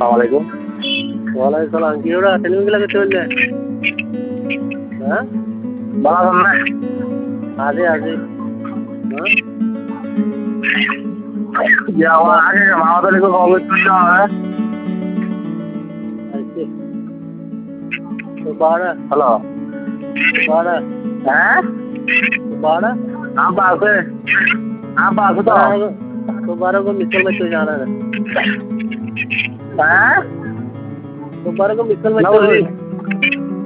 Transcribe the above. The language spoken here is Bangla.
আসসালামাইকুম। ওয়ালাইকুম সালাম। কি ওরা টেলিফোন গুলা করতে বললে? হ্যাঁ ভালো আছেন না? আজি আজি হ্যাঁ যে আমার আগে মামাদালিকে কবে তুলতে হবে? আচ্ছা তো বাড়া হ্যালো, বাড়া হ্যাঁ बाड़ा आप আছে आप আছে তো? दोबारा को मिसल में क्यों जाना है? হ্যাঁ दोबारा को मिसल में না क्यों বলি